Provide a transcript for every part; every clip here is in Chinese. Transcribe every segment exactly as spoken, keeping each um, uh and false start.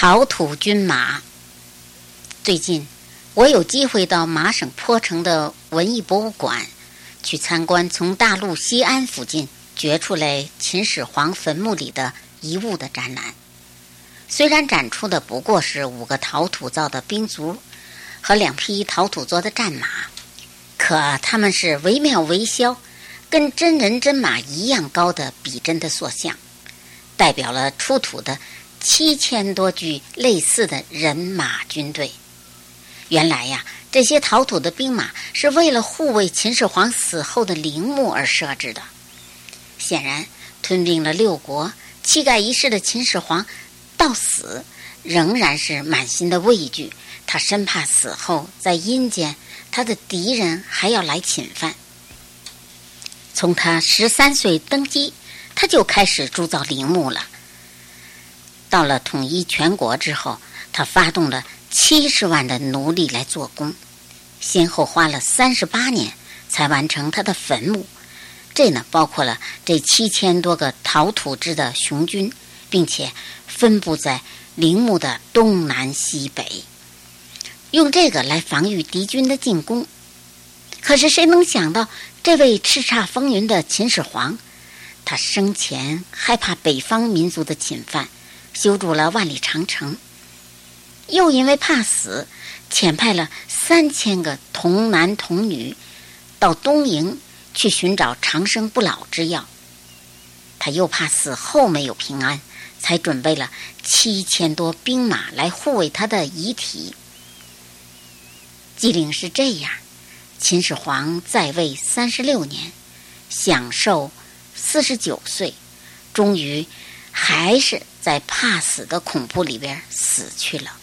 陶土军马。最近我有机会到麻省坡城的文艺博物馆去参观从大陆西安附近掘出来秦始皇坟墓里的遗物的展览。虽然展出的不过是五个陶土造的兵卒和两匹陶土做的战马，可他们是惟妙惟肖，跟真人真马一样高的比真的塑像，代表了出土的七千多具类似的人马军队。原来呀，这些陶土的兵马是为了护卫秦始皇死后的陵墓而设置的。显然，吞并了六国、气概一世的秦始皇到死仍然是满心的畏惧，他生怕死后在阴间他的敌人还要来侵犯。从他十三岁登基，他就开始铸造陵墓了。到了统一全国之后，他发动了七十万的奴隶来做工，先后花了三十八年才完成他的坟墓。这呢，包括了这七千多个陶土制的雄军，并且分布在陵墓的东南西北，用这个来防御敌军的进攻。可是谁能想到，这位叱咤风云的秦始皇，他生前害怕北方民族的侵犯，修筑了万里长城，又因为怕死，遣派了三千个童男童女到东瀛去寻找长生不老之药。他又怕死后没有平安，才准备了七千多兵马来护卫他的遗体。机灵是这样，秦始皇在位三十六年，享寿四十九岁，终于还是在怕死的恐怖里边死去了。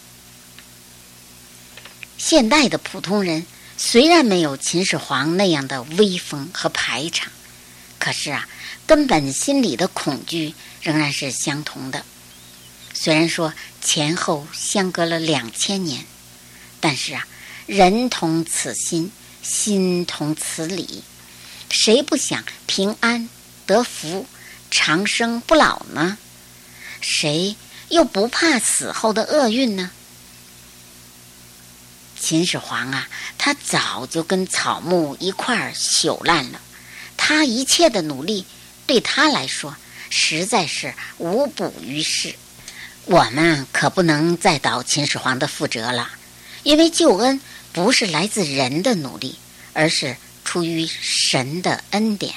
现代的普通人虽然没有秦始皇那样的威风和排场，可是啊，根本心里的恐惧仍然是相同的。虽然说前后相隔了两千年，但是啊，人同此心，心同此理，谁不想平安得福、长生不老呢？谁又不怕死后的厄运呢？秦始皇啊，他早就跟草木一块儿朽烂了，他一切的努力对他来说实在是无补于事。我们可不能再蹈秦始皇的覆辙了，因为救恩不是来自人的努力，而是出于神的恩典。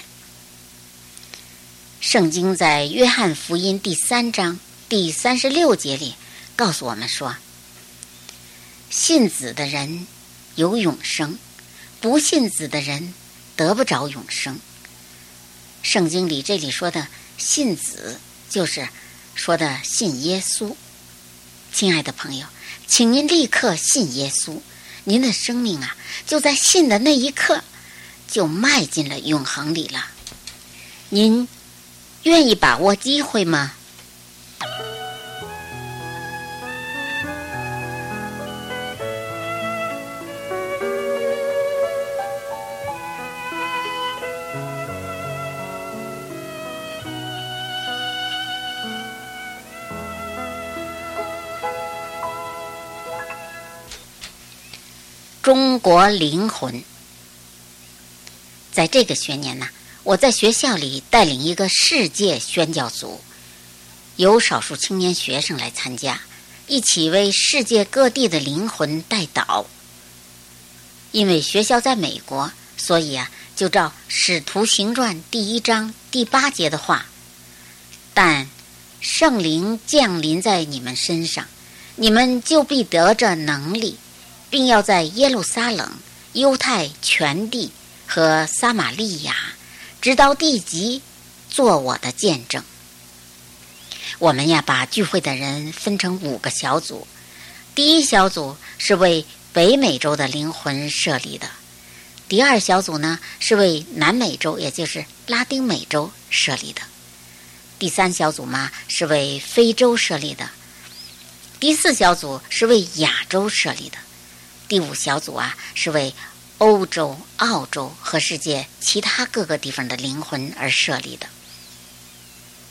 圣经在约翰福音第三章第三十六节里告诉我们说，信子的人有永生，不信子的人得不着永生。圣经里这里说的信子，就是说的信耶稣。亲爱的朋友，请您立刻信耶稣，您的生命啊，就在信的那一刻就迈进了永恒里了。您愿意把握机会吗？中国灵魂。在这个学年呢，我在学校里带领一个世界宣教组，由少数青年学生来参加，一起为世界各地的灵魂代祷。因为学校在美国，所以啊，就照《使徒行传》第一章第八节的话，但圣灵降临在你们身上，你们就必得着能力，并要在耶路撒冷、犹太全地和撒玛利亚直到地极做我的见证。我们呀，把聚会的人分成五个小组。第一小组是为北美洲的灵魂设立的，第二小组呢是为南美洲，也就是拉丁美洲设立的，第三小组嘛是为非洲设立的，第四小组是为亚洲设立的，第五小组啊是为欧洲、澳洲和世界其他各个地方的灵魂而设立的。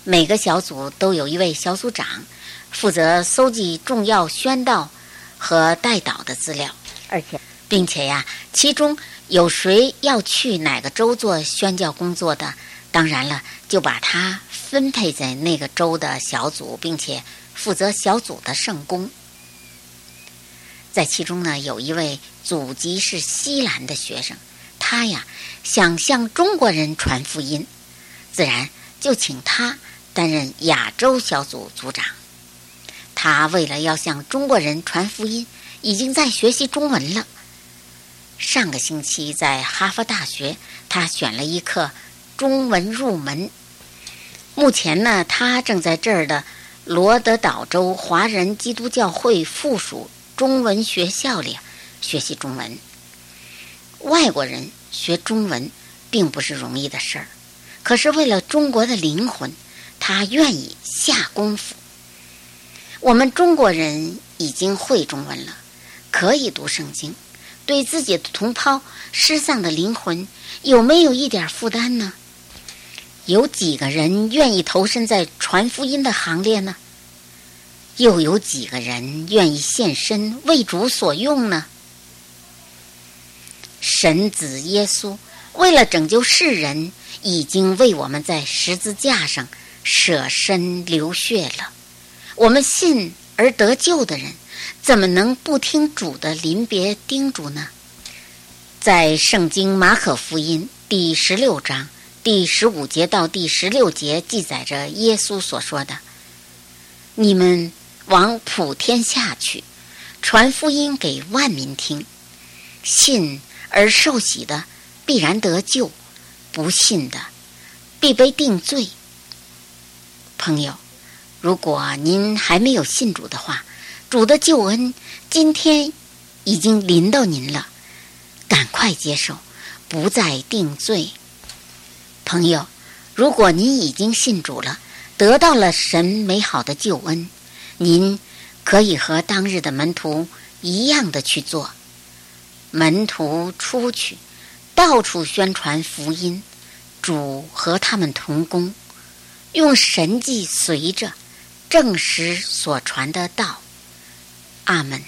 每个小组都有一位小组长，负责搜集重要宣道和代祷的资料，而且并且呀，其中有谁要去哪个州做宣教工作的，当然了，就把他分配在那个州的小组，并且负责小组的圣工。在其中呢，有一位祖籍是西兰的学生，他呀想向中国人传福音，自然就请他担任亚洲小组组长。他为了要向中国人传福音，已经在学习中文了。上个星期在哈佛大学，他选了一课中文入门。目前呢，他正在这儿的罗德岛州华人基督教会附属中文学校里学习中文。外国人学中文并不是容易的事儿，可是为了中国的灵魂，他愿意下功夫。我们中国人已经会中文了，可以读圣经，对自己的同胞失丧的灵魂有没有一点负担呢？有几个人愿意投身在传福音的行列呢？又有几个人愿意献身为主所用呢？神子耶稣为了拯救世人，已经为我们在十字架上舍身流血了。我们信而得救的人，怎么能不听主的临别叮嘱呢？在圣经马可福音第十六章第十五节到第十六节记载着耶稣所说的：你们往普天下去，传福音给万民听。信而受洗的必然得救，不信的必被定罪。朋友，如果您还没有信主的话，主的救恩今天已经临到您了，赶快接受，不再定罪。朋友，如果您已经信主了，得到了神美好的救恩，您可以和当日的门徒一样的去做。门徒出去，到处宣传福音，主和他们同工，用神迹随着证实所传的道。阿们。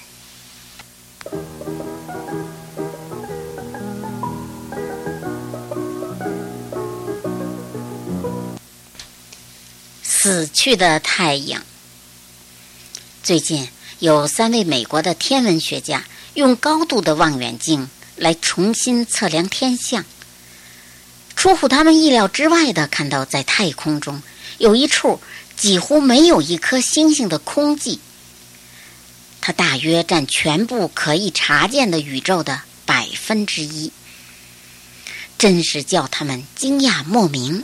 死去的太阳。最近有三位美国的天文学家用高度的望远镜来重新测量天象，出乎他们意料之外的看到，在太空中有一处几乎没有一颗星星的空寂，它大约占全部可以察见的宇宙的百分之一，真是叫他们惊讶莫名。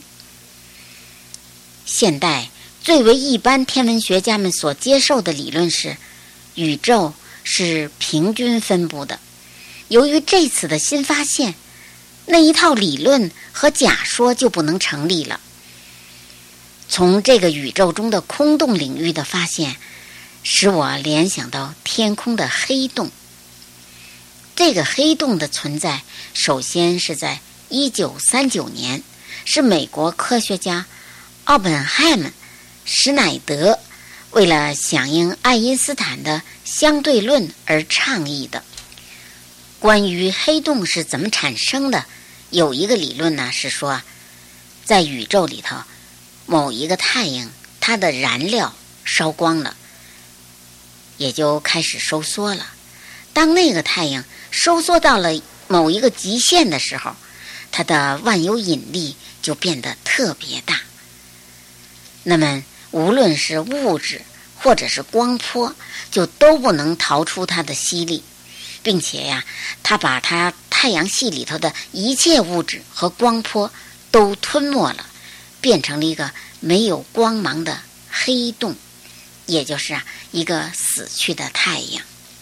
现代最为一般天文学家们所接受的理论是，宇宙是平均分布的。由于这次的新发现，那一套理论和假说就不能成立了。从这个宇宙中的空洞领域的发现，使我联想到天空的黑洞。这个黑洞的存在，首先是在一九三九年，是美国科学家奥本海默、施乃德为了响应爱因斯坦的相对论而倡议的。关于黑洞是怎么产生的，有一个理论呢，是说在宇宙里头，某一个太阳它的燃料烧光了，也就开始收缩了。当那个太阳收缩到了某一个极限的时候，它的万有引力就变得特别大。那么无论是物质或者是光波，就都不能逃出它的吸力，并且呀，它把它太阳系里头的一切物质和光波都吞没了，变成了一个没有光芒的黑洞，也就是啊一个死去的太阳。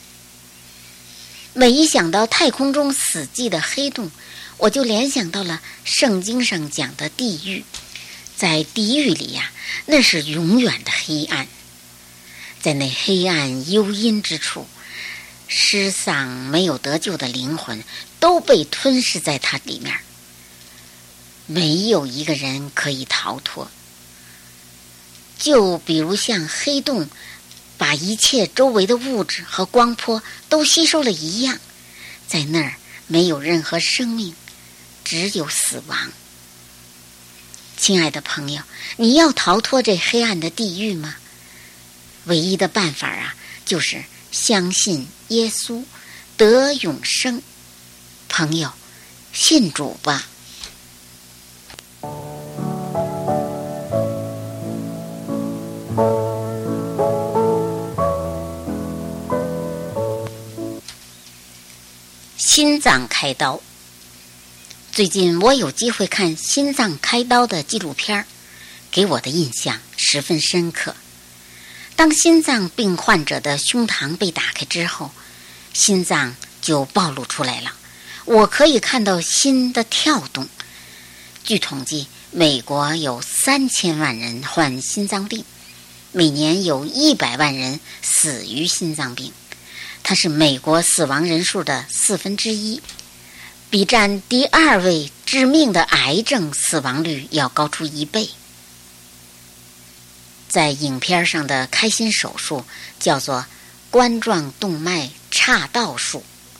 每一想到太空中死寂的黑洞，我就联想到了圣经上讲的地狱。在地狱里呀，那是永远的黑暗，在那黑暗幽阴之处，失丧没有得救的灵魂都被吞噬在它里面，没有一个人可以逃脱。 就比如像黑洞把一切周围的物质和光波都吸收了一样，在那儿没有任何生命，只有死亡。亲爱的朋友，你要逃脱这黑暗的地狱吗？唯一的办法啊，就是相信耶稣，得永生。朋友，信主吧。心脏开刀。最近我有机会看心脏开刀的纪录片，给我的印象十分深刻。当心脏病患者的胸膛被打开之后，心脏就暴露出来了，我可以看到心的跳动。据统计，美国有三千万人患心脏病，每年有一百万人死于心脏病，它是美国死亡人数的四分之一，比占第二位致命的癌症死亡率要高出一倍。在影片上的开心手术叫做冠状动脉岔道术，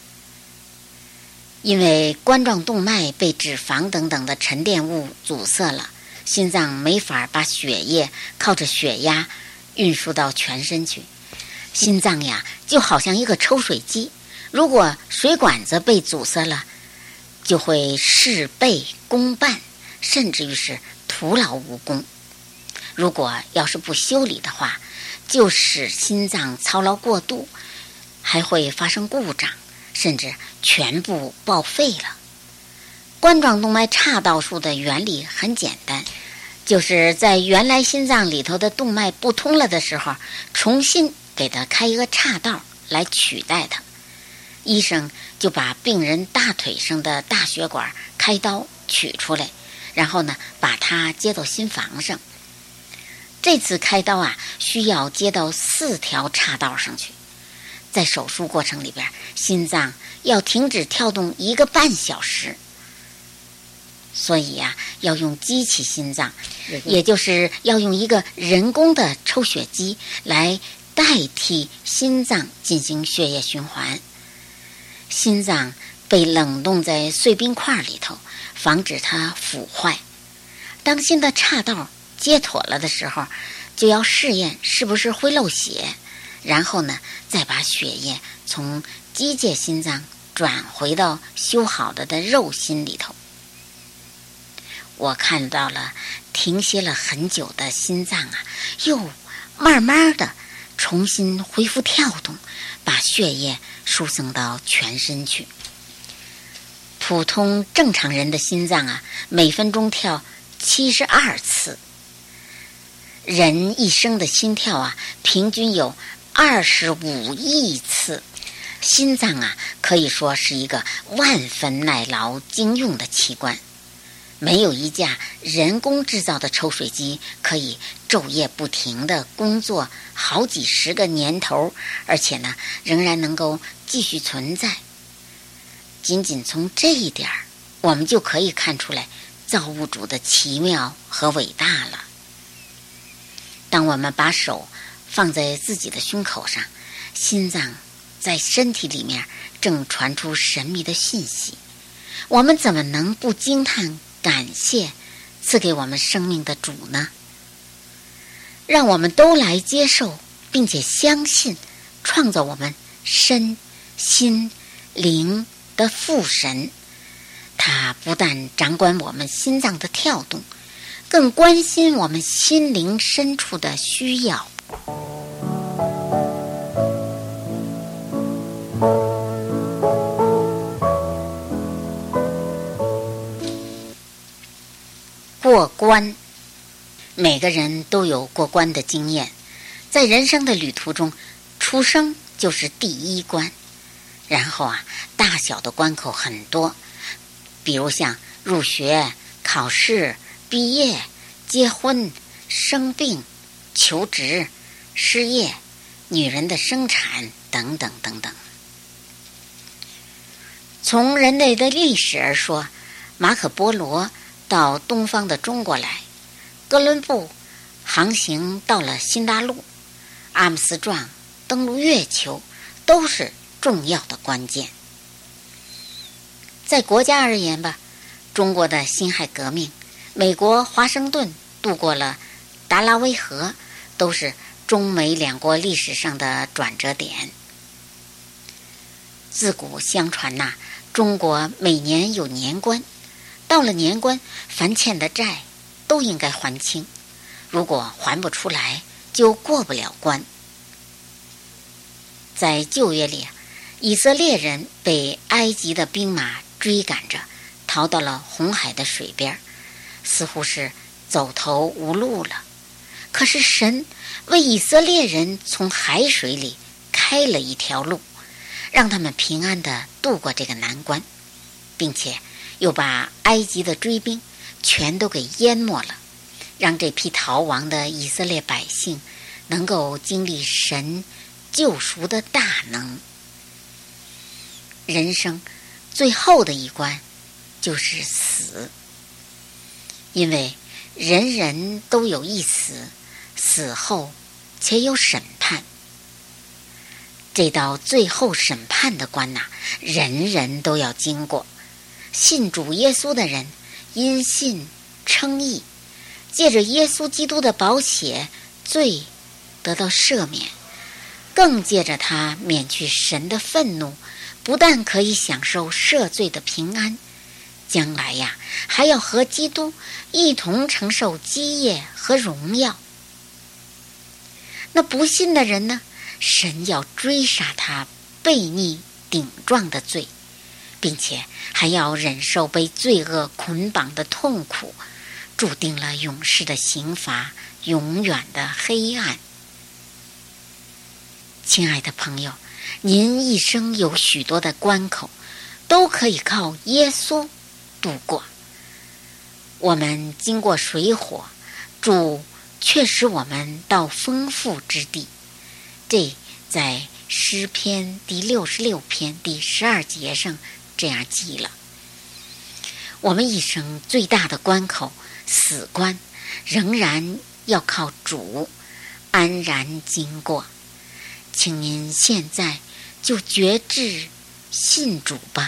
因为冠状动脉被脂肪等等的沉淀物阻塞了，心脏没法把血液靠着血压运输到全身去。心脏呀，就好像一个抽水机，如果水管子被阻塞了，就会事倍功半，甚至于是徒劳无功。如果要是不修理的话，就使心脏操劳过度，还会发生故障，甚至全部报废了。冠状动脉岔道术的原理很简单，就是在原来心脏里头的动脉不通了的时候，重新给它开一个岔道来取代它。医生就把病人大腿上的大血管开刀取出来，然后呢，把它接到心房上。这次开刀啊，需要接到四条岔道上去。在手术过程里边，心脏要停止跳动一个半小时。所以呀、啊，要用机器心脏，也就是要用一个人工的抽血机来代替心脏进行血液循环。心脏被冷冻在碎冰块里头，防止它腐坏。当新的岔道接妥了的时候，就要试验是不是会漏血，然后呢，再把血液从机械心脏转回到修好了的肉心里头。我看到了停歇了很久的心脏啊，又慢慢的重新恢复跳动，把血液输送到全身去。普通正常人的心脏啊，每分钟跳七十二次。人一生的心跳啊，平均有二十五亿次。心脏啊，可以说是一个万分耐劳经用的器官。没有一架人工制造的抽水机可以昼夜不停地工作好几十个年头，而且呢，仍然能够继续存在。仅仅从这一点，我们就可以看出来造物主的奇妙和伟大了。当我们把手放在自己的胸口上，心脏在身体里面正传出神秘的信息，我们怎么能不惊叹感谢赐给我们生命的主呢？让我们都来接受并且相信创造我们身心灵的父神，他不但掌管我们心脏的跳动，更关心我们心灵深处的需要。过关，每个人都有过关的经验。在人生的旅途中，出生就是第一关，然后啊，大小的关口很多，比如像入学、考试、毕业、结婚、生病、求职、失业、女人的生产等等等等。从人类的历史而说，马可波罗到东方的中国来，哥伦布航行到了新大陆，阿姆斯壮登陆月球，都是重要的关键。在国家而言吧，中国的辛亥革命，美国华盛顿渡过了达拉维河，都是中美两国历史上的转折点。自古相传呐、啊，中国每年有年关，到了年关，凡欠的债都应该还清，如果还不出来，就过不了关。在旧约里，以色列人被埃及的兵马追赶着，逃到了红海的水边，似乎是走投无路了。可是神为以色列人从海水里开了一条路，让他们平安地渡过这个难关，并且又把埃及的追兵全都给淹没了，让这批逃亡的以色列百姓能够经历神救赎的大能。人生最后的一关就是死，因为人人都有一死，死后且有审判。这道最后审判的关呐、啊，人人都要经过。信主耶稣的人因信称义，借着耶稣基督的宝血，罪得到赦免，更借着他免去神的愤怒，不但可以享受赦罪的平安，将来呀，还要和基督一同承受基业和荣耀。那不信的人呢，神要追杀他悖逆顶撞的罪，并且还要忍受被罪恶捆绑的痛苦，注定了永世的刑罚，永远的黑暗。亲爱的朋友，您一生有许多的关口，都可以靠耶稣度过。我们经过水火，主却使我们到丰富之地。这在诗篇第六十六篇第十二节上这样记了。我们一生最大的关口死关，仍然要靠主安然经过。请您现在就决志信主吧。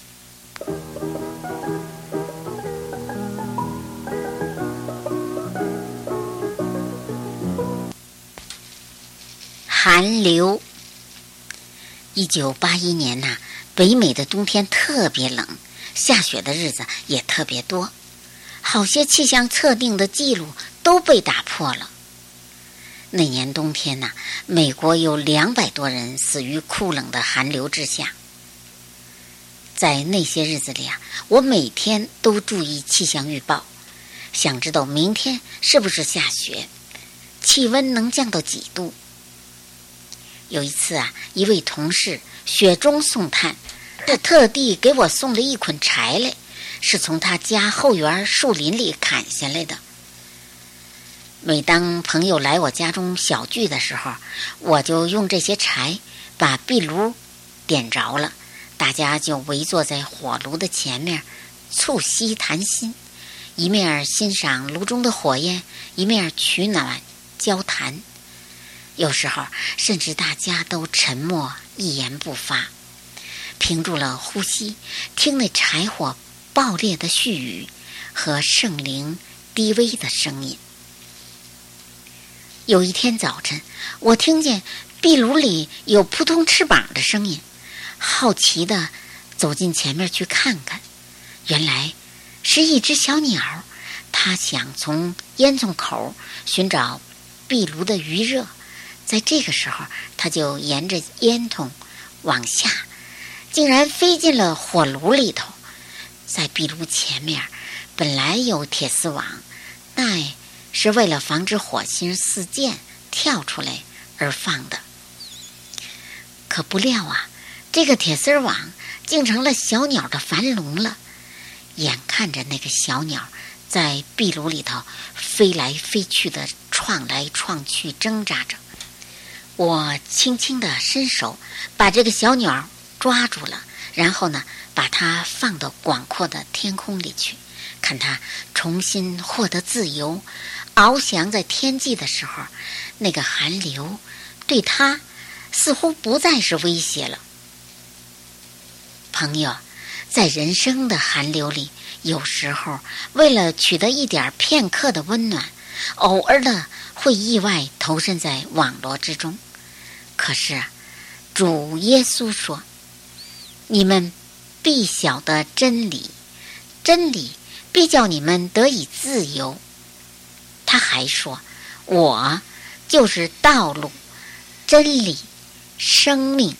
寒流。一九八一年呐、啊，北美的冬天特别冷，下雪的日子也特别多，好些气象测定的记录都被打破了。那年冬天呐、啊，美国有两百多人死于酷冷的寒流之下。在那些日子里啊，我每天都注意气象预报，想知道明天是不是下雪，气温能降到几度。有一次啊，一位同事雪中送炭，他特地给我送了一捆柴来，是从他家后园树林里砍下来的。每当朋友来我家中小聚的时候，我就用这些柴把壁炉点着了，大家就围坐在火炉的前面促膝谈心，一面欣赏炉中的火焰，一面取暖交谈。有时候甚至大家都沉默一言不发，屏住了呼吸，听那柴火爆裂的絮语和圣灵低微的声音。有一天早晨，我听见壁炉里有扑通翅膀的声音，好奇地走进前面去看看，原来是一只小鸟，它想从烟囱口寻找壁炉的余热。在这个时候，它就沿着烟囱往下，竟然飞进了火炉里头。在壁炉前面本来有铁丝网，那是为了防止火星四溅跳出来而放的。可不料啊，这个铁丝网竟成了小鸟的樊笼了。眼看着那个小鸟在壁炉里头飞来飞去的撞来撞去挣扎着，我轻轻地伸手把这个小鸟抓住了，然后呢把它放到广阔的天空里去，看它重新获得自由， 翱翔在天际的时候，那个寒流对他似乎不再是威胁了。朋友，在人生的寒流里，有时候为了取得一点片刻的温暖，偶尔的会意外投身在网络之中。可是啊，主耶稣说，你们必晓得真理，真理必叫你们得以自由。他还说，我就是道路、真理、生命。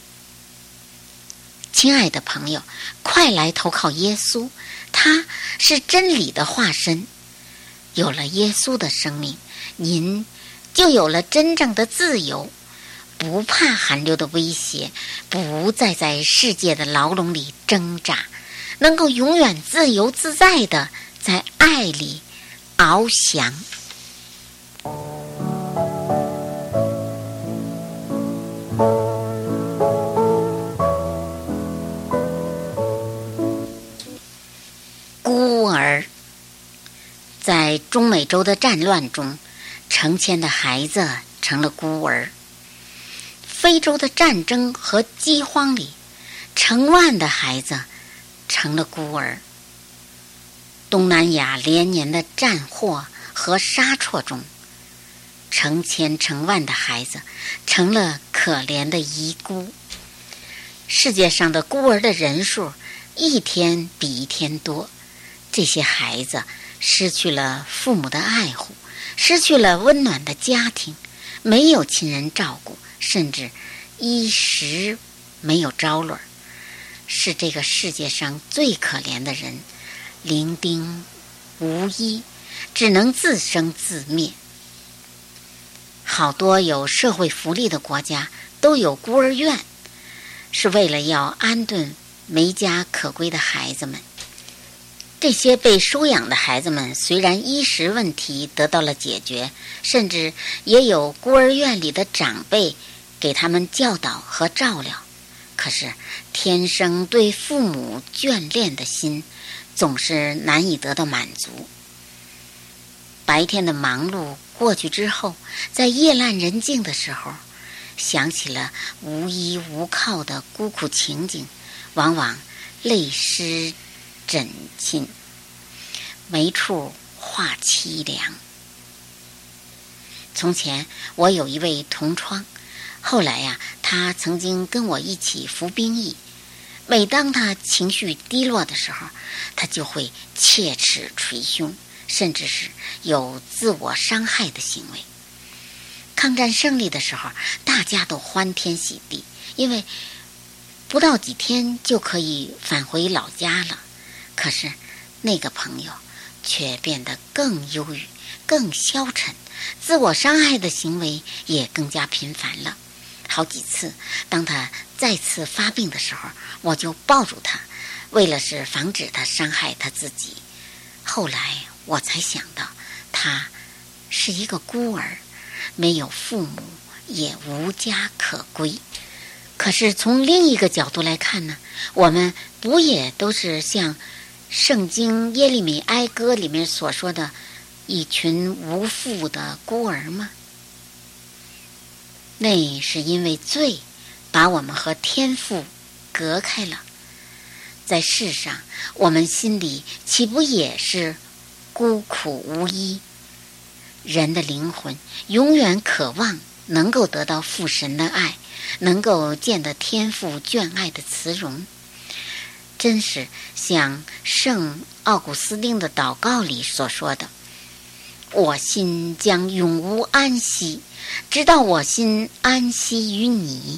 亲爱的朋友，快来投靠耶稣，他是真理的化身。有了耶稣的生命，您就有了真正的自由，不怕寒流的威胁，不再在世界的牢笼里挣扎，能够永远自由自在的在爱里翱翔。孤儿，在中美洲的战乱中，成千的孩子成了孤儿；非洲的战争和饥荒里，成万的孩子成了孤儿；东南亚连年的战祸和杀辍中，成千成万的孩子成了可怜的遗孤。世界上的孤儿的人数一天比一天多，这些孩子失去了父母的爱护，失去了温暖的家庭，没有亲人照顾，甚至衣食没有着落，是这个世界上最可怜的人，伶仃无依，只能自生自灭。好多有社会福利的国家都有孤儿院，是为了要安顿没家可归的孩子们。这些被收养的孩子们虽然衣食问题得到了解决，甚至也有孤儿院里的长辈给他们教导和照料，可是天生对父母眷恋的心总是难以得到满足。白天的忙碌过去之后，在夜阑人静的时候，想起了无依无靠的孤苦情景，往往泪湿枕巾，没处话凄凉。从前我有一位同窗，后来呀、啊，他曾经跟我一起服兵役。每当他情绪低落的时候，他就会切齿捶胸，甚至是有自我伤害的行为。抗战胜利的时候，大家都欢天喜地，因为不到几天就可以返回老家了。可是那个朋友却变得更忧郁，更消沉，自我伤害的行为也更加频繁了。好几次当他再次发病的时候，我就抱住他，为了是防止他伤害他自己。后来我才想到，他是一个孤儿，没有父母，也无家可归。可是从另一个角度来看呢，我们不也都是像圣经耶利米哀歌里面所说的一群无父的孤儿吗？那是因为罪把我们和天父隔开了。在世上，我们心里岂不也是孤苦无依？人的灵魂永远渴望能够得到父神的爱，能够见得天父眷爱的慈容。真是像圣奥古斯丁的祷告里所说的，我心将永无安息，直到我心安息于你。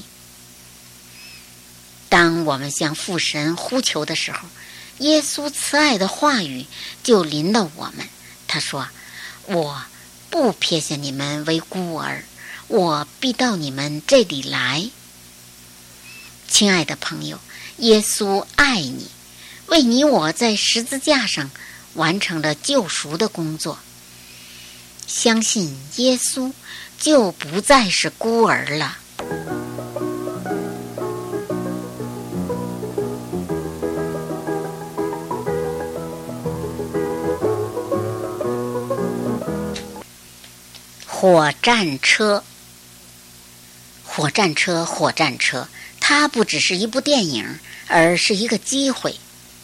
当我们向父神呼求的时候，耶稣慈爱的话语就临到我们。他说，我不撇下你们为孤儿，我必到你们这里来。亲爱的朋友，耶稣爱你，为你我在十字架上完成了救赎的工作。相信耶稣，就不再是孤儿了。 火战车。火战车，火战车，它不只是一部电影，而是一个机会。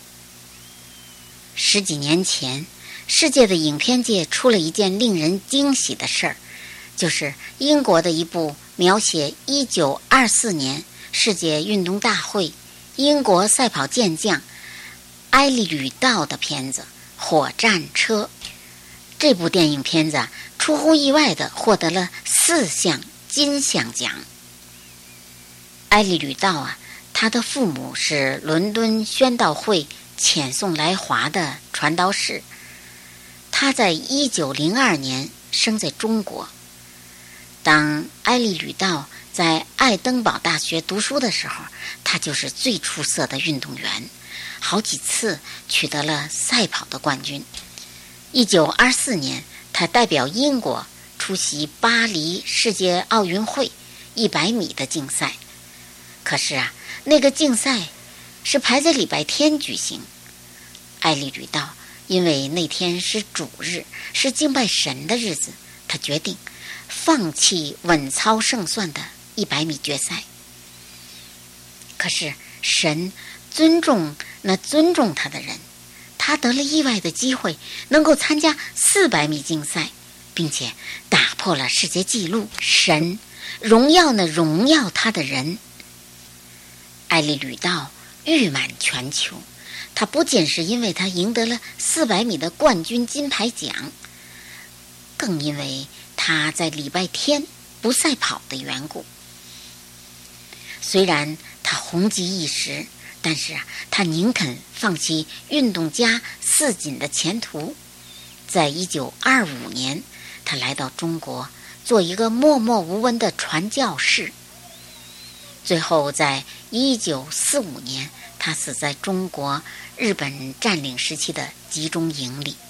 十几年前，世界的影片界出了一件令人惊喜的事儿，就是英国的一部描写一九二四年世界运动大会英国赛跑健将埃利吕道的片子《火战车》。这部电影片子啊，出乎意外地获得了四项金像奖。埃利吕道啊，他的父母是伦敦宣道会遣送来华的传道士。他在一九零二年生在中国。当埃利吕道在爱登堡大学读书的时候，他就是最出色的运动员，好几次取得了赛跑的冠军。一九二四年，他代表英国出席巴黎世界奥运会一百米的竞赛。可是啊，那个竞赛是排在礼拜天举行。埃利吕道因为那天是主日，是敬拜神的日子，他决定放弃稳操胜算的一百米决赛。可是神尊重那尊重他的人，他得了意外的机会，能够参加四百米竞赛，并且打破了世界纪录。神荣耀那荣耀他的人。埃利吕道誉满全球，他不仅是因为他赢得了四百米的冠军金牌奖，更因为他在礼拜天不赛跑的缘故。虽然他红极一时，但是啊，他宁肯放弃运动家似锦的前途。在一九二五年，他来到中国，做一个默默无闻的传教士。最后在一九四五年，他死在中国日本占领时期的集中营里。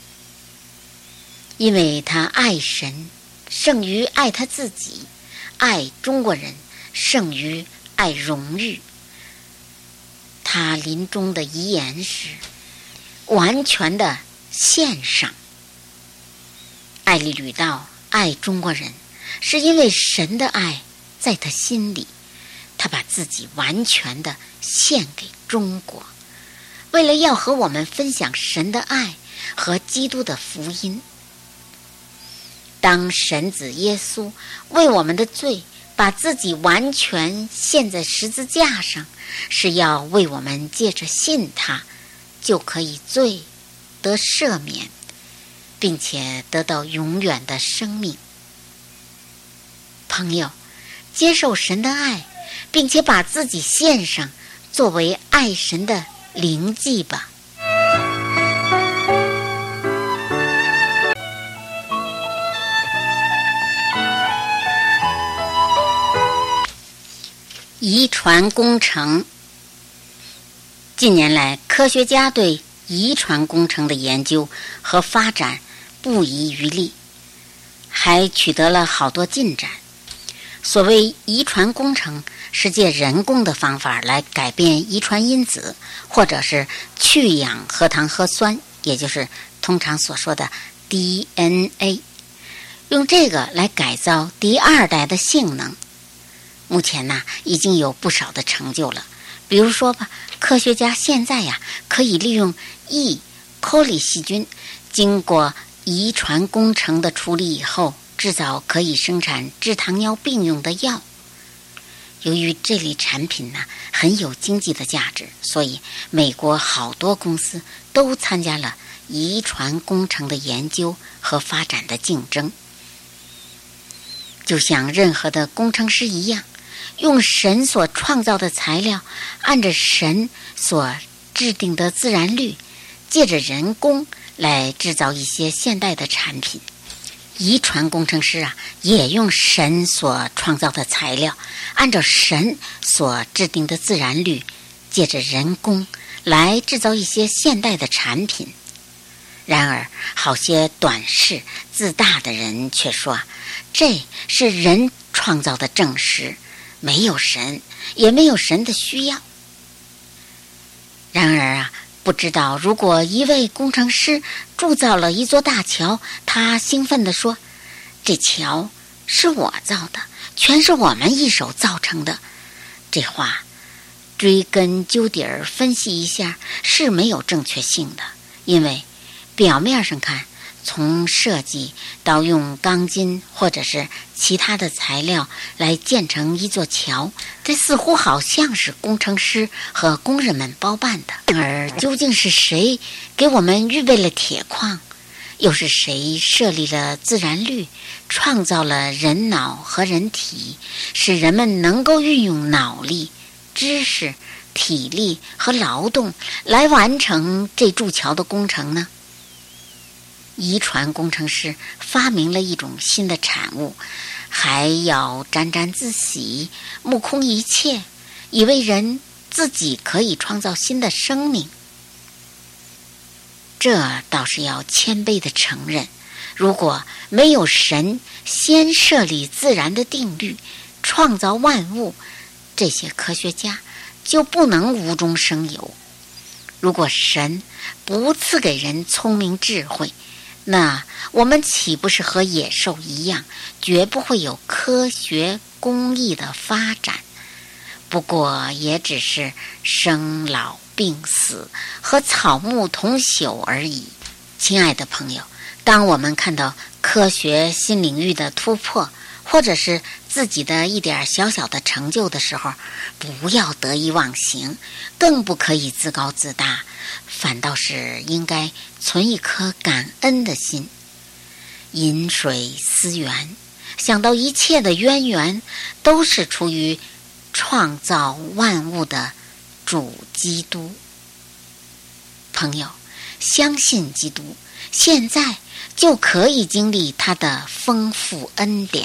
因为他爱神胜于爱他自己，爱中国人胜于爱荣誉。他临终的遗言是完全的献上。埃利吕道爱中国人，是因为神的爱在他心里，他把自己完全的献给中国，为了要和我们分享神的爱和基督的福音。当神子耶稣为我们的罪把自己完全献在十字架上，是要为我们借着信他，就可以罪得赦免，并且得到永远的生命。朋友，接受神的爱，并且把自己献上，作为爱神的灵祭吧。遗传工程。近年来，科学家对遗传工程的研究和发展不遗余力，还取得了好多进展。所谓遗传工程，是借人工的方法来改变遗传因子，或者是去氧核糖核酸，也就是通常所说的 D N A， 用这个来改造第二代的性能。目前呢，已经有不少的成就了。比如说吧，科学家现在呀，可以利用 E. coli 细菌，经过遗传工程的处理以后，制造可以生产治糖尿病用的药。由于这类产品呢很有经济的价值，所以美国好多公司都参加了遗传工程的研究和发展的竞争。就像任何的工程师一样，用神所创造的材料，按着神所制定的自然律，借着人工来制造一些现代的产品。遗传工程师啊，也用神所创造的材料，按照神所制定的自然律，借着人工来制造一些现代的产品。然而，好些短视自大的人却说，这是人创造的证实，没有神，也没有神的需要。然而啊，不知道如果一位工程师铸造了一座大桥，他兴奋地说， 这桥是我造的，全是我们一手造成的。这话追根究底儿分析一下是没有正确性的，因为表面上看，从设计到用钢筋或者是其他的材料来建成一座桥，这似乎好像是工程师和工人们包办的。而究竟是谁给我们预备了铁矿，又是谁设立了自然律，创造了人脑和人体，使人们能够运用脑力、知识、体力和劳动来完成这筑桥的工程呢？遗传工程师发明了一种新的产物，还要沾沾自喜，目空一切，以为人自己可以创造新的生命。这倒是要谦卑地承认，如果没有神先设立自然的定律，创造万物，这些科学家就不能无中生有。如果神不赐给人聪明智慧，那我们岂不是和野兽一样，绝不会有科学工艺的发展？不过也只是生老病死和草木同朽而已。亲爱的朋友，当我们看到科学新领域的突破，或者是自己的一点小小的成就的时候，不要得意忘形，更不可以自高自大，反倒是应该存一颗感恩的心。饮水思源，想到一切的渊源都是出于创造万物的主基督。朋友，相信基督，现在就可以经历他的丰富恩典。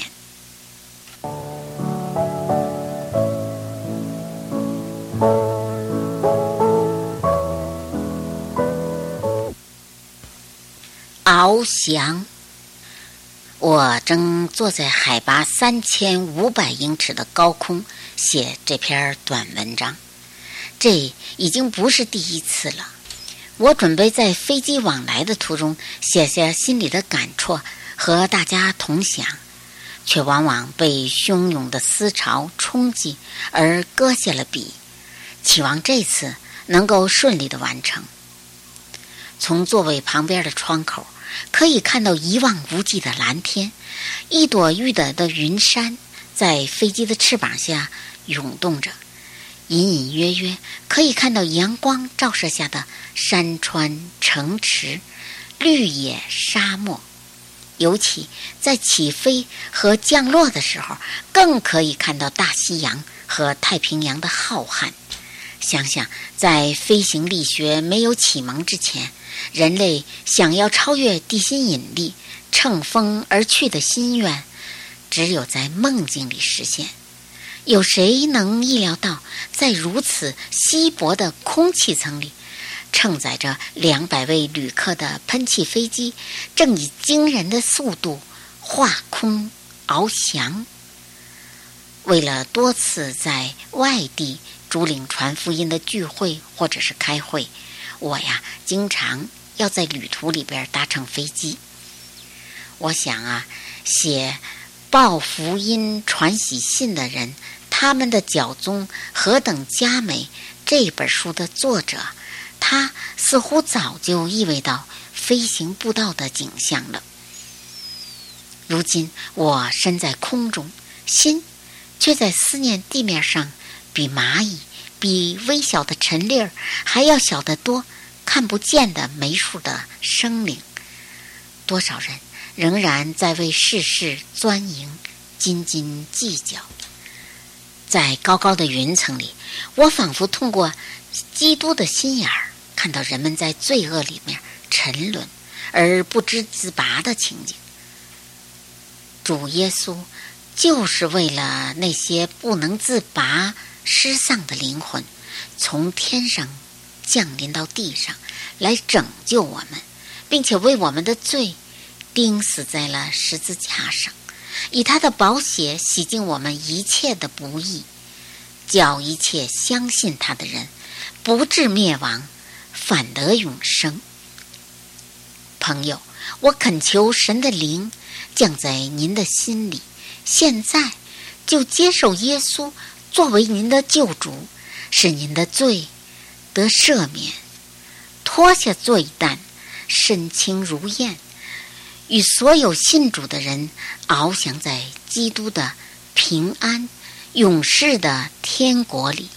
翱翔。我正坐在海拔三千五百英尺的高空写这篇短文章，这已经不是第一次了。我准备在飞机往来的途中写下心里的感触和大家同享，却往往被汹涌的思潮冲击而搁下了笔，期望这次能够顺利地完成。从座位旁边的窗口可以看到一望无际的蓝天，一朵一朵的云山在飞机的翅膀下涌动着，隐隐约约可以看到阳光照射下的山川城池、绿野沙漠。尤其在起飞和降落的时候，更可以看到大西洋和太平洋的浩瀚。想想在飞行力学没有启蒙之前，人类想要超越地心引力，乘风而去的心愿，只有在梦境里实现。有谁能意料到，在如此稀薄的空气层里，承载着两百位旅客的喷气飞机正以惊人的速度划空翱翔？为了多次在外地主领传福音的聚会或者是开会，我呀经常要在旅途里边搭乘飞机。我想啊，写报福音传喜信的人，他们的脚踪何等佳美，这本书的作者，他似乎早就意味到飞行步道的景象了。如今我身在空中，心却在思念地面上比蚂蚁、比微小的尘粒儿还要小得多、看不见的没数的生灵。多少人仍然在为世事钻营、斤斤计较。在高高的云层里，我仿佛通过基督的心眼儿，看到人们在罪恶里面沉沦而不知自拔的情景。主耶稣就是为了那些不能自拔失丧的灵魂，从天上降临到地上来拯救我们，并且为我们的罪钉死在了十字架上，以他的宝血洗净我们一切的不义，叫一切相信他的人不至灭亡，反得永生。朋友，我恳求神的灵降在您的心里，现在就接受耶稣作为您的救主，使您的罪得赦免，脱下罪担，身轻如燕，与所有信主的人翱翔在基督的平安永世的天国里。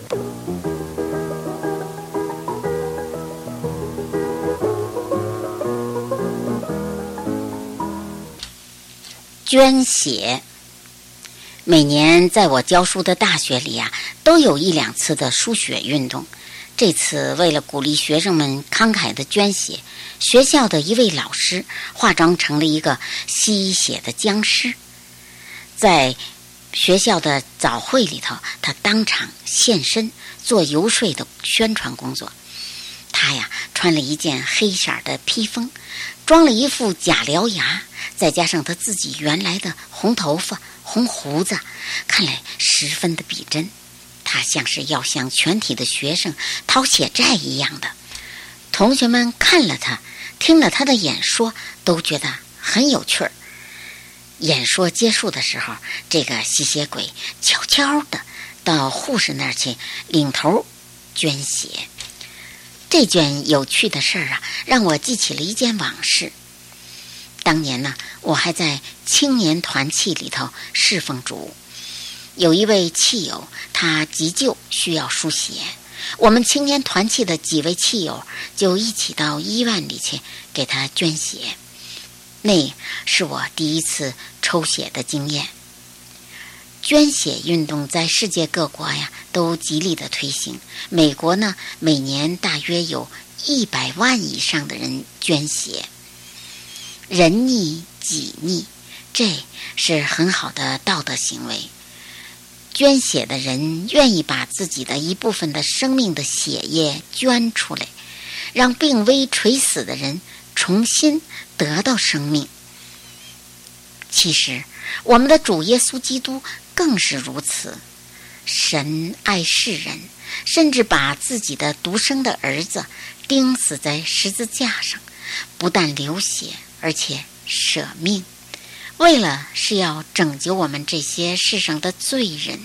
捐血，每年在我教书的大学里啊，都有一两次的输血运动。这次为了鼓励学生们慷慨的捐血，学校的一位老师化妆成了一个吸血的僵尸，在学校的早会里头，他当场现身做游说的宣传工作。他呀穿了一件黑色的披风，装了一副假獠牙，再加上他自己原来的红头发红胡子，看来十分的逼真。他像是要向全体的学生讨血债一样的。同学们看了他，听了他的演说，都觉得很有趣儿。演说结束的时候，这个吸血鬼悄悄的到护士那儿去领头捐血。这件有趣的事儿啊，让我记起了一件往事。当年呢，我还在青年团契里头侍奉主，有一位契友，他急救需要输血，我们青年团契的几位契友就一起到医院里去给他捐血。那是我第一次抽血的经验。捐血运动在世界各国呀都极力的推行。美国呢，每年大约有一百万以上的人捐血。仁义己逆，这是很好的道德行为。捐血的人愿意把自己的一部分的生命的血液捐出来，让病危垂死的人重新得到生命。其实我们的主耶稣基督更是如此。神爱世人，甚至把自己的独生的儿子钉死在十字架上，不但流血，而且舍命，为了是要拯救我们这些世上的罪人。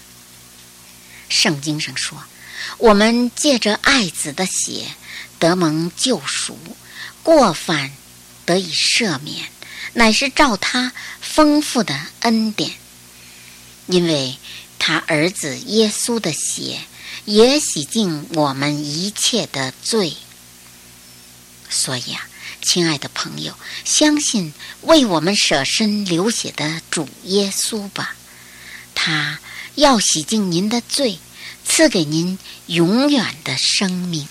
圣经上说，我们借着爱子的血得蒙救赎，过犯得以赦免，乃是照他丰富的恩典。因为他儿子耶稣的血也洗净我们一切的罪。所以啊，亲爱的朋友，相信为我们舍身流血的主耶稣吧，他要洗净您的罪，赐给您永远的生命。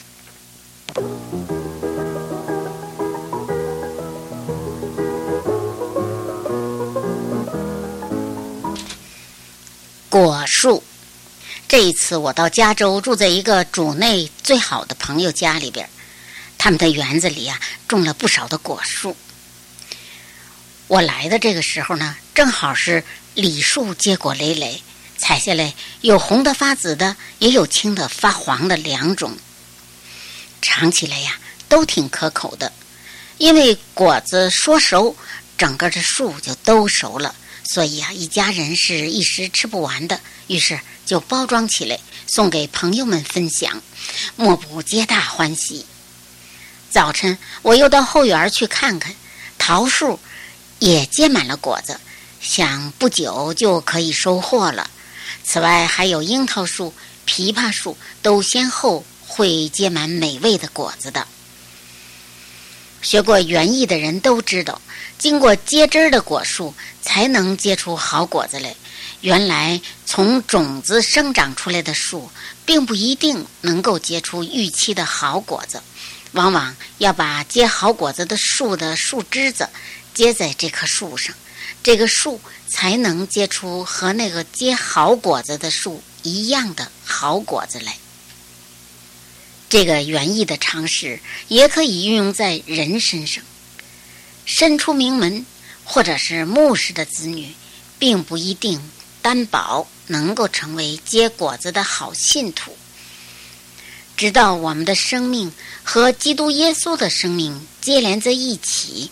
果树，这一次我到加州，住在一个主内最好的朋友家里边，他们的园子里啊种了不少的果树。我来的这个时候呢，正好是李树结果累累，采下来有红的发紫的，也有青的发黄的两种，尝起来呀都挺可口的。因为果子说熟，整个的树就都熟了，所以啊，一家人是一时吃不完的，于是就包装起来送给朋友们分享，莫不皆大欢喜。早晨我又到后园去看看，桃树也结满了果子，想不久就可以收获了。此外还有樱桃树、枇杷树都先后会结满美味的果子的。学过园艺的人都知道，经过结枝的果树才能结出好果子来。原来从种子生长出来的树并不一定能够结出预期的好果子，往往要把结好果子的树的树枝子接在这棵树上，这个树才能结出和那个结好果子的树一样的好果子来。这个园艺的常识也可以运用在人身上。身出名门或者是牧师的子女，并不一定担保能够成为结果子的好信徒。直到我们的生命和基督耶稣的生命接连在一起，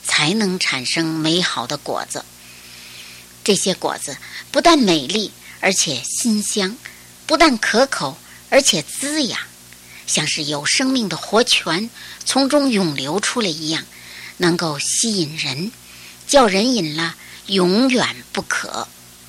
才能产生美好的果子。这些果子不但美丽，而且馨香；不但可口，而且滋养，像是有生命的活泉从中涌流出来一样，能够吸引人，叫人饮了永远不渴。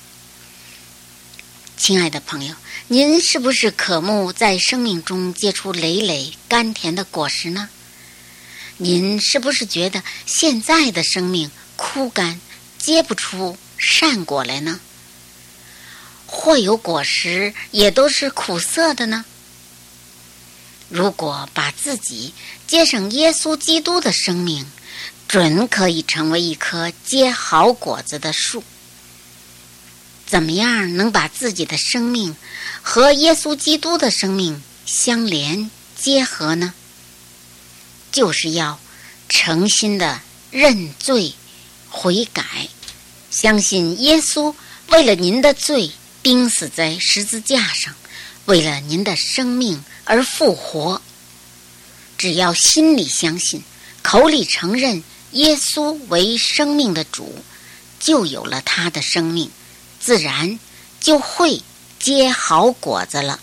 亲爱的朋友，您是不是渴慕在生命中结出累累甘甜的果实呢？您是不是觉得现在的生命枯干，结不出善果来呢？或有果实也都是苦涩的呢？如果把自己接上耶稣基督的生命，准可以成为一棵结好果子的树。怎么样能把自己的生命和耶稣基督的生命相连结合呢？就是要诚心的认罪悔改，相信耶稣为了您的罪钉死在十字架上，为了您的生命而复活。只要心里相信，口里承认耶稣为生命的主，就有了他的生命，自然就会结好果子了。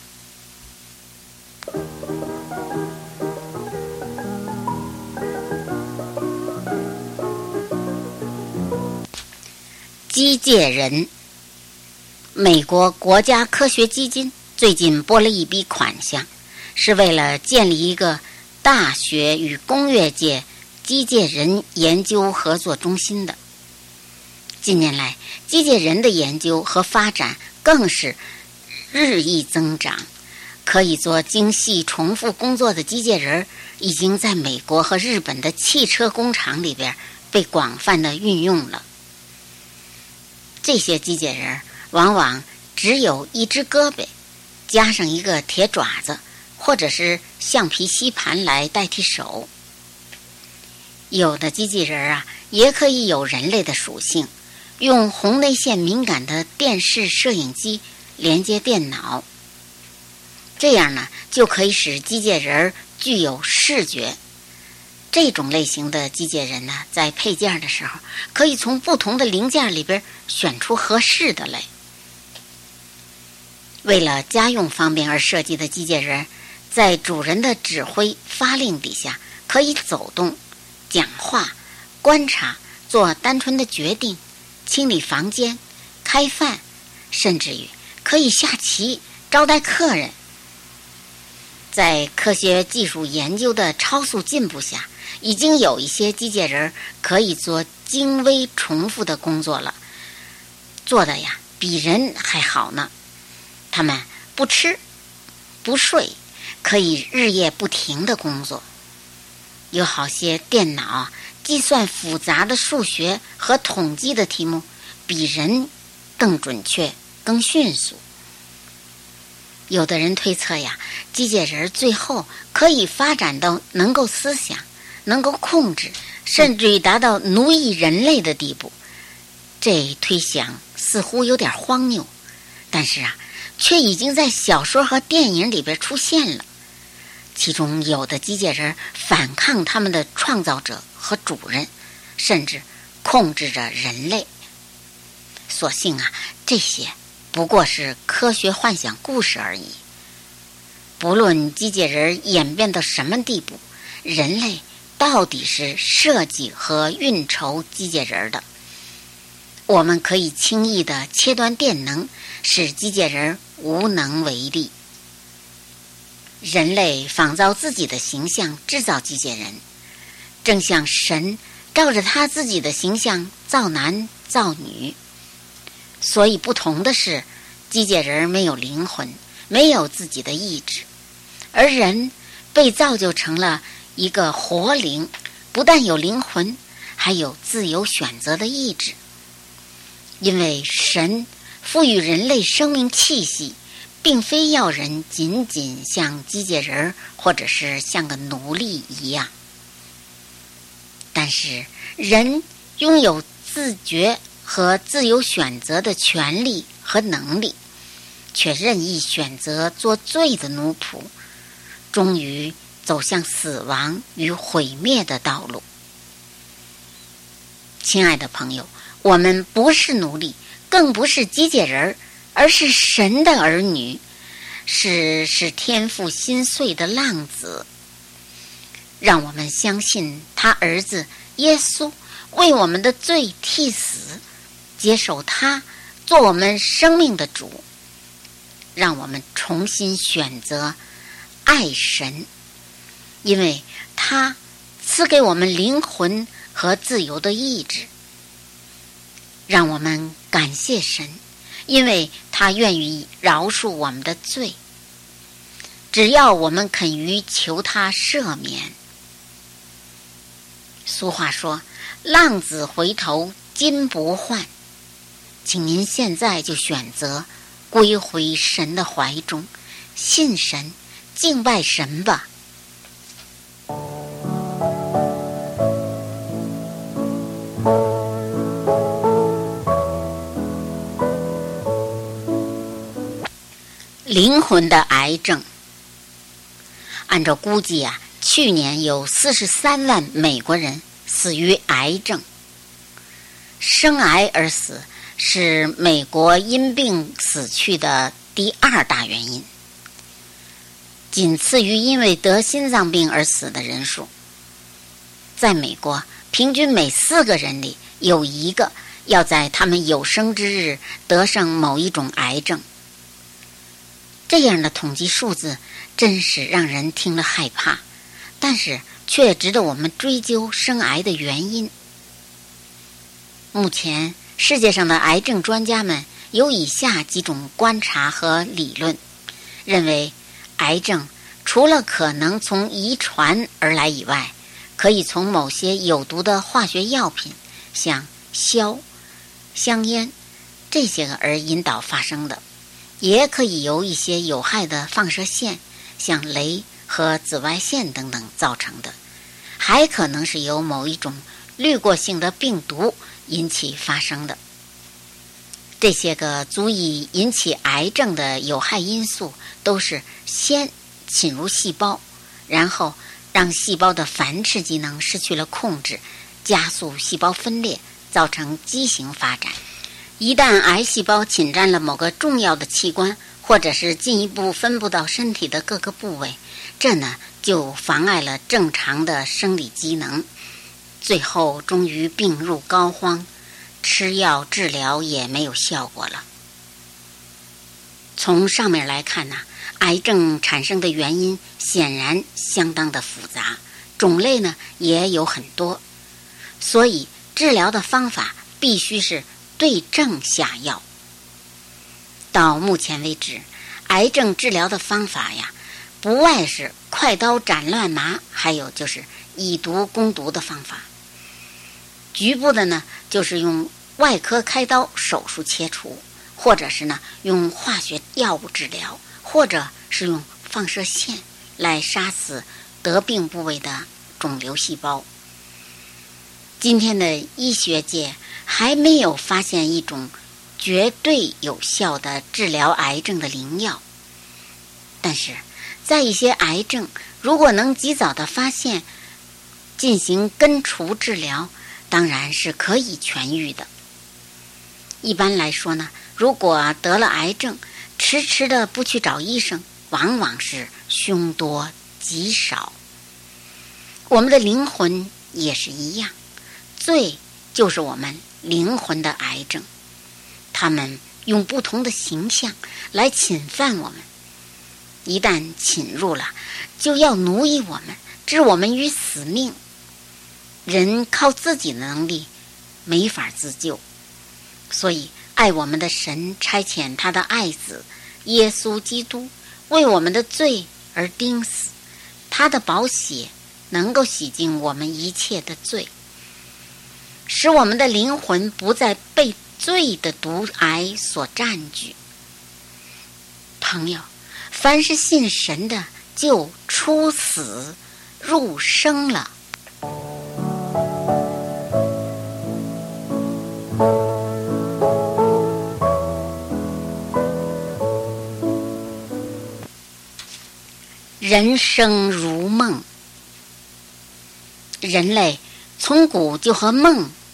基界人，美国国家科学基金最近拨了一笔款项，是为了建立一个大学与工业界基界人研究合作中心的。近年来，基界人的研究和发展更是日益增长，可以做精细重复工作的机械人已经在美国和日本的汽车工厂里边被广泛的运用了。这些机械人往往只有一只胳膊，加上一个铁爪子，或者是橡皮吸盘来代替手。有的机器人啊，也可以有人类的属性，用红内线敏感的电视摄影机连接电脑，这样呢，就可以使机械人具有视觉。这种类型的机械人呢，在配件的时候，可以从不同的零件里边选出合适的来。为了家用方便而设计的机械人，在主人的指挥发令底下，可以走动、讲话、观察、做单纯的决定、清理房间、开饭，甚至于可以下棋、招待客人。在科学技术研究的超速进步下，已经有一些机械人可以做精微重复的工作了，做的呀比人还好呢。他们不吃不睡，可以日夜不停的工作。有好些电脑计算复杂的数学和统计的题目，比人更准确更迅速。有的人推测呀，机械人最后可以发展到能够思想，能够控制，甚至于达到奴役人类的地步。这推想似乎有点荒谬，但是啊，却已经在小说和电影里边出现了。其中有的机械人反抗他们的创造者和主人，甚至控制着人类。所幸啊，这些不过是科学幻想故事而已。不论机械人演变到什么地步，人类到底是设计和运筹机械人的。我们可以轻易地切断电能，使机械人无能为力。人类仿造自己的形象制造机械人，正像神照着他自己的形象造男造女。所以不同的是，机械人没有灵魂，没有自己的意志，而人被造就成了一个活灵，不但有灵魂，还有自由选择的意志。因为神赋予人类生命气息，并非要人仅仅像机械人或者是像个奴隶一样。但是人拥有自觉和自由选择的权利和能力，却任意选择做罪的奴仆，终于走向死亡与毁灭的道路。 亲爱的朋友，我们不是奴隶，更不是机器人，而是神的儿女，是是天父心碎的浪子。让我们相信他儿子耶稣为我们的罪替死，接受他做我们生命的主。让我们重新选择爱神，因为他赐给我们灵魂和自由的意志。让我们感谢神，因为他愿意饶恕我们的罪，只要我们肯于求他赦免。俗话说，浪子回头金不换，请您现在就选择归回神的怀中，信神，敬拜神吧。灵魂的癌症，按照估计啊，去年有四十三万美国人死于癌症。生癌而死是美国因病死去的第二大原因，仅次于因为得心脏病而死的人数。在美国，平均每四个人里有一个要在他们有生之日得上某一种癌症。这样的统计数字真是让人听了害怕，但是却值得我们追究生癌的原因。目前世界上的癌症专家们有以下几种观察和理论，认为癌症除了可能从遗传而来以外，可以从某些有毒的化学药品，像硝、香烟这些个而引导发生的，也可以由一些有害的放射线，像雷和紫外线等等造成的，还可能是由某一种滤过性的病毒引起发生的。这些个足以引起癌症的有害因素都是先侵入细胞，然后让细胞的繁殖机能失去了控制，加速细胞分裂，造成畸形发展。一旦癌细胞侵占了某个重要的器官，或者是进一步分布到身体的各个部位，这呢就妨碍了正常的生理机能，最后终于病入膏肓，吃药治疗也没有效果了。从上面来看呢，癌症产生的原因显然相当的复杂，种类呢也有很多，所以治疗的方法必须是对症下药。到目前为止，癌症治疗的方法呀，不外是快刀斩乱麻，还有就是以毒攻毒的方法。局部的呢，就是用外科开刀手术切除，或者是呢用化学药物治疗，或者是用放射线来杀死得病部位的肿瘤细胞。今天的医学界还没有发现一种绝对有效的治疗癌症的灵药，但是在一些癌症如果能及早的发现，进行根除治疗，当然是可以痊愈的。一般来说呢，如果得了癌症，迟迟的不去找医生，往往是凶多吉少。我们的灵魂也是一样，罪就是我们灵魂的癌症，他们用不同的形象来侵犯我们，一旦侵入了，就要奴役我们，置我们于死命。人靠自己的能力没法自救，所以爱我们的神差遣他的爱子耶稣基督为我们的罪而钉死，他的宝血能够洗净我们一切的罪，使我们的灵魂不再被罪的毒癌所占据。朋友，凡是信神的，就出死入生了。人生如梦，人类从古就和梦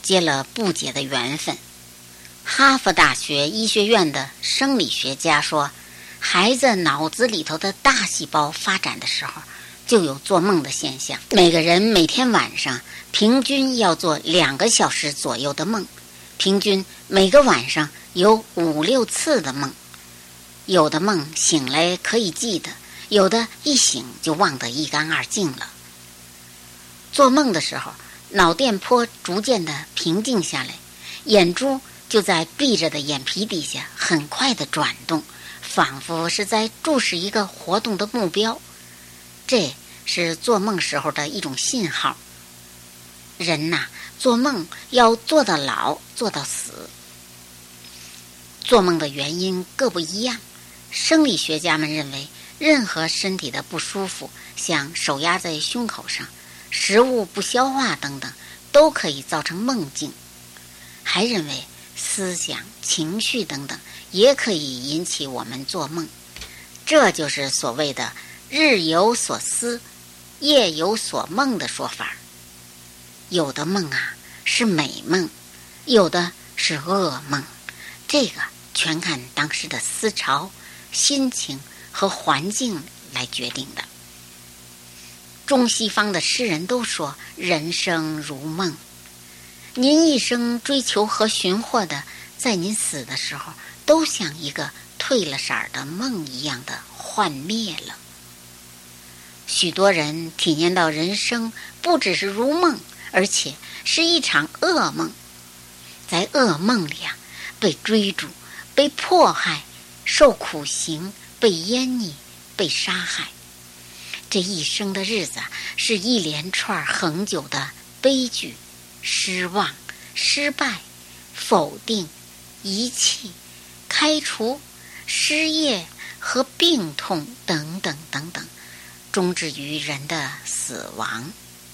结了不解的缘分。哈佛大学医学院的生理学家说，孩子脑子里头的大细胞发展的时候就有做梦的现象。每个人每天晚上平均要做两个小时左右的梦，平均每个晚上有五六次的梦。有的梦醒来可以记得，有的一醒就忘得一干二净了。做梦的时候，脑电波逐渐的平静下来，眼珠就在闭着的眼皮底下很快的转动，仿佛是在注视一个活动的目标。这是做梦时候的一种信号。人呐，做梦要做到老，做到死。做梦的原因各不一样。生理学家们认为，任何身体的不舒服，像手压在胸口上、食物不消化等等，都可以造成梦境。还认为思想、情绪等等也可以引起我们做梦。这就是所谓的日有所思，夜有所梦的说法。有的梦啊是美梦，有的是噩梦，这个全看当时的思潮、心情和环境来决定的。中西方的诗人都说人生如梦，您一生追求和寻获的，在您死的时候都像一个褪了色儿的梦一样的幻灭了。许多人体验到人生不只是如梦，而且是一场噩梦。在噩梦里啊，被追逐，被迫害，受苦刑，被淹溺，被杀害。这一生的日子是一连串恒久的悲剧、失望、失败、否定、遗弃、开除、失业和病痛等等等等，终至于人的死亡。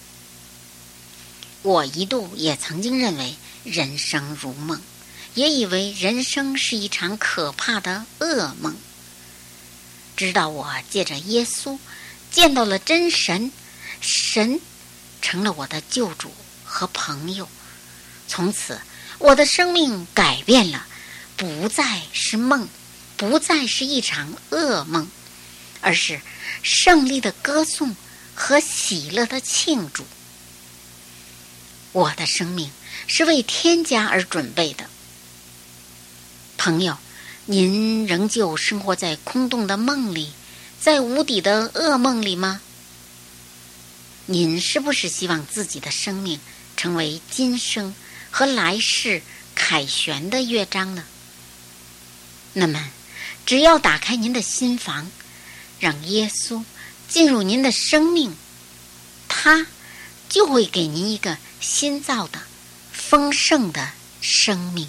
我一度也曾经认为人生如梦，也以为人生是一场可怕的噩梦。直到我借着耶稣见到了真神，神成了我的救主和朋友。从此我的生命改变了，不再是梦，不再是一场噩梦，而是胜利的歌颂和喜乐的庆祝。我的生命是为天家而准备的。朋友，您仍旧生活在空洞的梦里，在无底的噩梦里吗？您是不是希望自己的生命成为今生和来世凯旋的乐章呢？那么，只要打开您的心房，让耶稣进入您的生命，他就会给您一个新造的、丰盛的生命。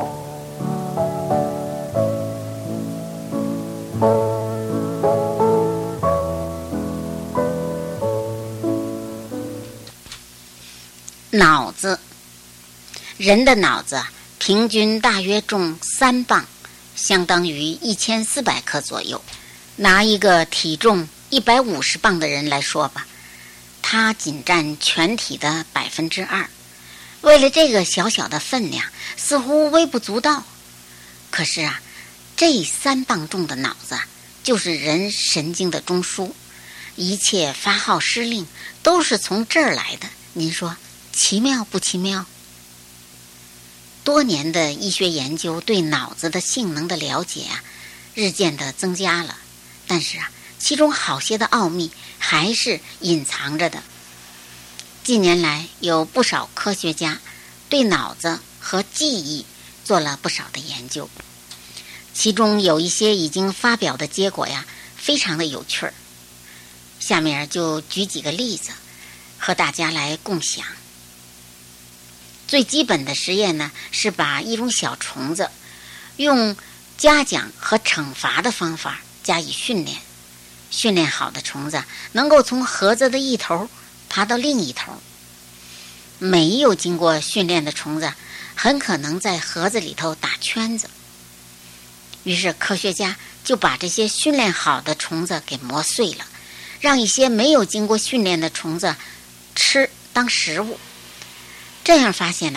脑子，人的脑子平均大约重三磅，相当于一千四百克左右。拿一个体重一百五十磅的人来说吧，它仅占全体的百分之二。为了这个小小的分量，似乎微不足道。可是啊，这三磅重的脑子就是人神经的中枢，一切发号施令都是从这儿来的。您说奇妙不奇妙？多年的医学研究对脑子的性能的了解啊，日渐的增加了，但是啊，其中好些的奥秘还是隐藏着的。近年来，有不少科学家对脑子和记忆做了不少的研究，其中有一些已经发表的结果呀，非常的有趣儿。下面就举几个例子，和大家来共享。最基本的实验呢，是把一种小虫子用嘉奖和惩罚的方法加以训练。训练好的虫子能够从盒子的一头爬到另一头，没有经过训练的虫子很可能在盒子里头打圈子。于是科学家就把这些训练好的虫子给磨碎了，让一些没有经过训练的虫子吃当食物。这样发现呐、啊，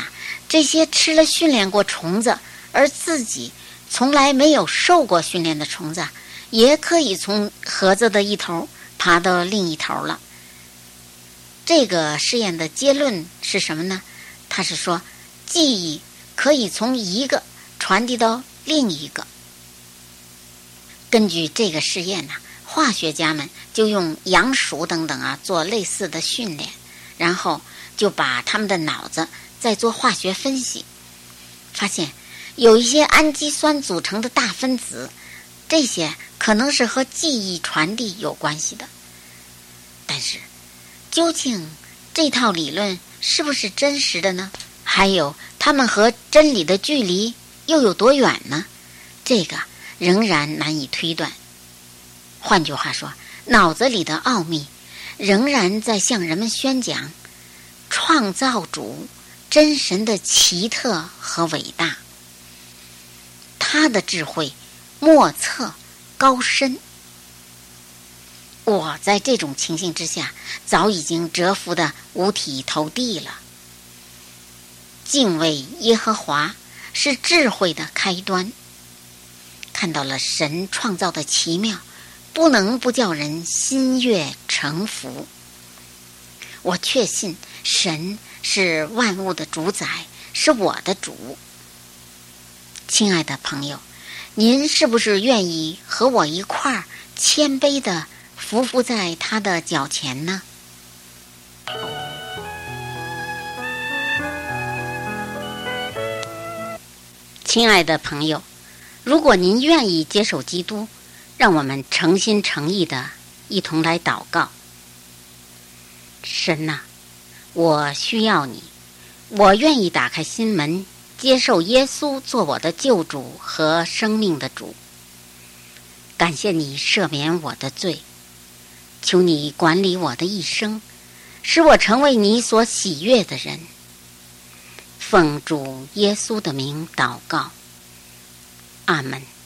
这些吃了训练过虫子，而自己从来没有受过训练的虫子，也可以从盒子的一头爬到另一头了。这个试验的结论是什么呢？他是说，记忆可以从一个传递到另一个。根据这个试验呢，化学家们就用羊鼠等等啊做类似的训练，然后就把他们的脑子再做化学分析，发现有一些氨基酸组成的大分子，这些可能是和记忆传递有关系的。但是究竟这套理论是不是真实的呢？还有它们和真理的距离又有多远呢？这个仍然难以推断。换句话说，脑子里的奥秘仍然在向人们宣讲创造主真神的奇特和伟大，他的智慧莫测高深。我在这种情形之下早已经折服得五体投地了。敬畏耶和华是智慧的开端，看到了神创造的奇妙，不能不叫人心悦诚服。我确信神是万物的主宰，是我的主。亲爱的朋友，您是不是愿意和我一块儿谦卑地匍匐在他的脚前呢？亲爱的朋友，如果您愿意接受基督，让我们诚心诚意地一同来祷告。神啊，我需要你，我愿意打开心门，接受耶稣做我的救主和生命的主。感谢你赦免我的罪，求你管理我的一生，使我成为你所喜悦的人。奉主耶稣的名祷告，阿们。